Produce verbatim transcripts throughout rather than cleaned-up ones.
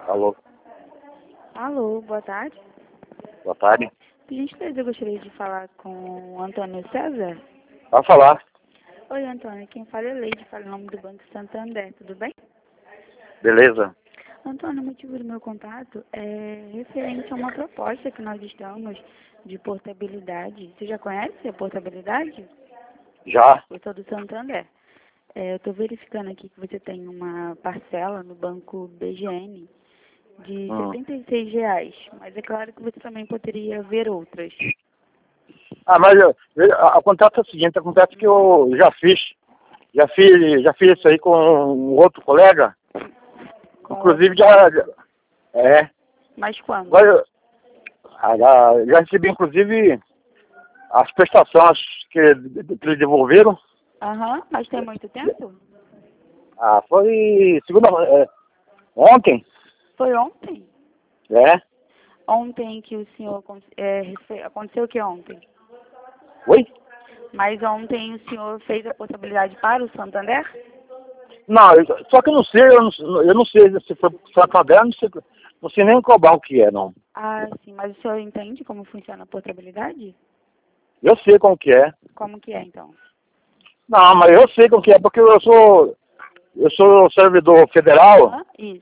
Alô, Alô, boa tarde. boa tarde. Por gentileza, eu gostaria de falar com o Antônio César. Pode falar. Oi, Antônio, quem fala é Leide, fala em nome do Banco Santander, tudo bem? Beleza? Antônio, o motivo do meu contato é referente a uma proposta que nós estamos de portabilidade. Você já conhece a portabilidade? Já? Eu sou do Santander. É, eu estou verificando aqui que você tem uma parcela no banco B G N de Hum. setenta e seis reais, mas é claro que você também poderia ver outras. Ah, mas eu- eu- acontece o seguinte, acontece que eu já fiz, já fiz, já fiz isso aí com um outro colega, Com inclusive outro- já, já- é, Mas quando? agora eu- ah, já, já recebi inclusive as prestações que, que eles devolveram. Aham, mas tem muito tempo? Ah, foi segunda, é, ontem, Foi ontem? é, Ontem que o senhor... con- É, rece- aconteceu o que ontem? oi? Mas ontem o senhor fez a possibilidade para o Santander? Não, eu- só que eu não sei, eu não, eu não sei se foi Santander, não sei, não sei nem qual banco que é, não. Ah, sim, mas o senhor entende como funciona a portabilidade? Eu sei como que é. Como que é, então? Não, mas eu sei como que é, porque eu sou, eu sou servidor federal Aham, isso.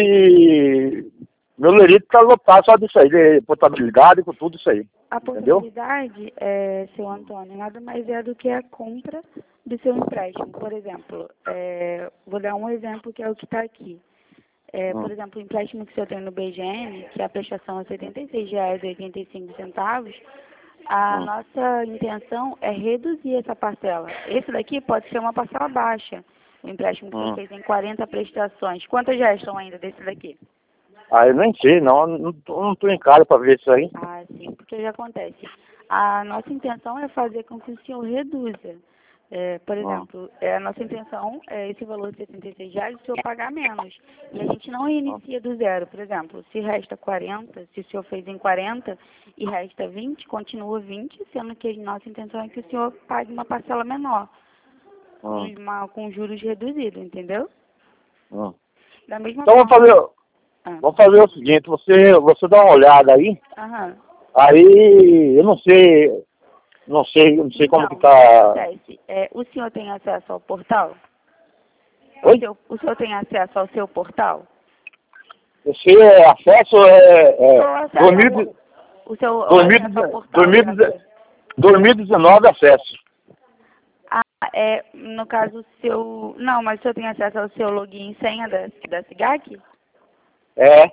e meu lerito tá lotado só disso aí, de portabilidade com tudo isso aí. A Entendeu? portabilidade, é, seu Antônio, nada mais é do que a compra do seu empréstimo. Por exemplo, é, vou dar um exemplo que é o que está aqui. É, Hum. por exemplo, o empréstimo que o senhor tem no B G N, que a prestação é setenta e seis reais e oitenta e cinco centavos, a Hum. nossa intenção é reduzir essa parcela. Esse daqui pode ser uma parcela baixa. O empréstimo que o senhor Hum. fez em quarenta prestações. Quantas restam ainda desse daqui? Ah, eu nem sei, não, não, tô- não tô em casa para ver isso aí. Ah, sim, porque já acontece. A nossa intenção é fazer com que o senhor reduza. É, por Hum. exemplo, é, a nossa intenção é esse valor de setenta e seis reais o senhor pagar menos. E a gente não inicia do zero. Por exemplo, se resta quarenta, se o senhor fez em quarenta e resta vinte, continua vinte, sendo que a nossa intenção é que o senhor pague uma parcela menor, com, Hum. uma, com juros reduzidos, entendeu? Hum. Da mesma Então vamos forma... fazer, Ah, vamos fazer o seguinte, você, você dá uma olhada aí, aham. aí eu não sei, não sei, não sei como Então, que o que tá. acontece? É, o senhor tem acesso ao portal? O, Oi? seu, o senhor tem acesso ao seu portal? Você acesso é, O é acesso dois mil, ao, o seu o acesso ao portal é dois aqui. mil e dezenove acesso. Ah, é, no caso, o seu... Não, mas o senhor tem acesso ao seu login e senha da, da SIGAC? É.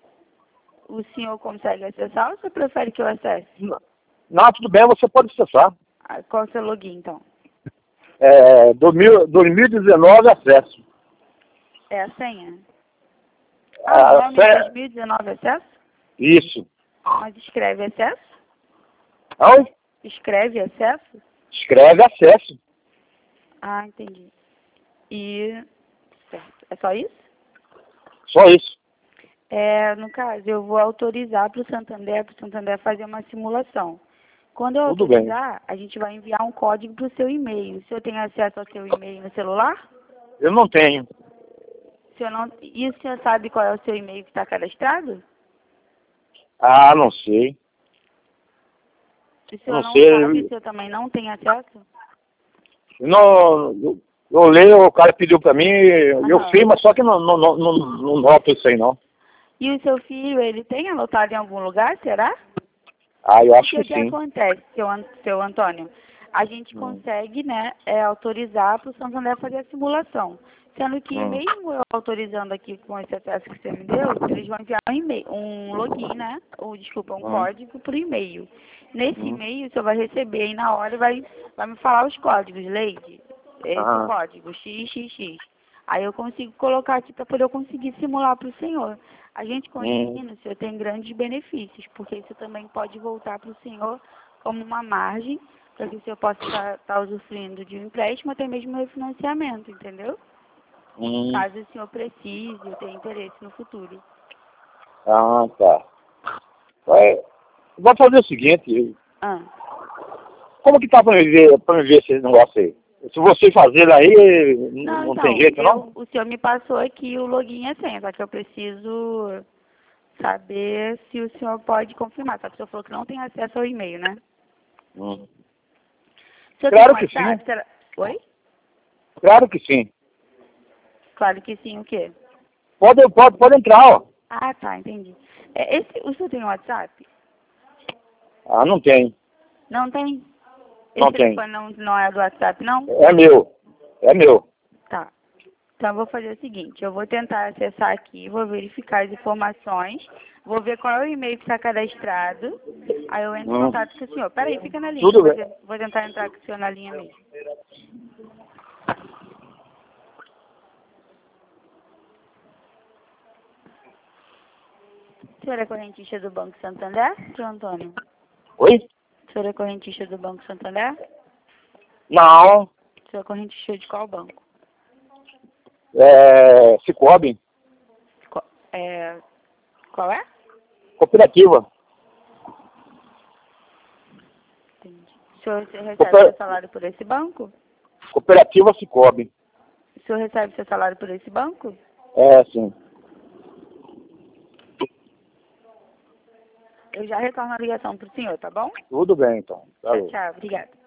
O senhor consegue acessar ou você prefere que eu acesse? Não, tudo bem, você pode acessar. Ah, qual é o seu login, então? É, dois mil, dois mil e dezenove acesso. É a senha? Ah, o Ah, nome é sé- dois mil e dezenove acesso? Isso. Mas escreve acesso? Oi? Escreve acesso? Escreve acesso. Ah, entendi. E... Certo. É só isso? Só isso. É, no caso, eu vou autorizar para o Santander, para o Santander fazer uma simulação. Quando eu Tudo bem. autorizar, a gente vai enviar um código para o seu e-mail. O senhor tem acesso ao seu e-mail no celular? Eu não tenho. O senhor não... E o senhor sabe qual é o seu e-mail que está cadastrado? Ah, não sei. Se o senhor Não não sei. sabe, o Eu, senhor também não tem acesso? não, eu, eu leio, o cara pediu pra mim, eu Aham. fiz, mas só que não, não, não, não, não noto isso aí, não. E o seu filho, ele tem anotado em algum lugar, será? Ah, eu O acho que que que sim. acontece, seu, An- seu Antônio? A gente Hum. consegue, né, é, autorizar para o Santander fazer a simulação. Sendo que Hum. mesmo eu autorizando aqui com esse acesso que você me deu, eles vão enviar um e-mail, um login, né? Ou desculpa, um Hum. código por e-mail. Nesse Hum. e-mail você vai receber aí na hora e vai, vai me falar os códigos, Leide. Esse Ah. código, X X X. Aí eu consigo colocar aqui para poder eu conseguir simular para o senhor. A gente conseguindo, o senhor tem grandes benefícios, porque isso também pode voltar para o senhor como uma margem para que o senhor possa estar usufruindo de um empréstimo, até mesmo refinanciamento, entendeu? Hum. Caso o senhor precise ou tenha interesse no futuro. Ah, tá. Vai, vou fazer o seguinte, Ah, como que tá pra me ver, pra me ver esse negócio aí? Se você fazer aí, não, Não, não então, tem jeito, eu- não? o senhor me passou aqui o login e a senha, só que eu preciso saber se o senhor pode confirmar. Só que o senhor falou que não tem acesso ao e-mail, né? Hum. O senhor Claro tem que WhatsApp? sim. Será- Oi? Claro que sim. Claro que sim, o quê? Pode, pode, pode entrar, ó. Ah, tá, entendi. É, esse, o senhor tem WhatsApp? Ah, não tem. Não tem? Não Esse tem. telefone não, não é do WhatsApp, não? É meu. É meu. Tá. Então eu vou fazer o seguinte, eu vou tentar acessar aqui, vou verificar as informações, vou ver qual é o e-mail que está cadastrado, aí eu entro em Hum. contato com o senhor. Peraí, fica na linha, Tudo vou, bem. te- vou tentar entrar com o senhor na linha mesmo. O senhor é correntista do Banco Santander, senhor Antônio? Oi? O senhor é correntista do Banco Santander? Não. O senhor é correntista de qual banco? É... Cicobi. Qual é... Qual é? Cooperativa. Entendi. O senhor recebe Cooper- seu salário por esse banco? Cooperativa Cicobi. O senhor recebe seu salário por esse banco? É, sim. Eu já retorno a ligação para o senhor, tá bom? Tudo bem, então. Tchau, Falou. tchau. Obrigada.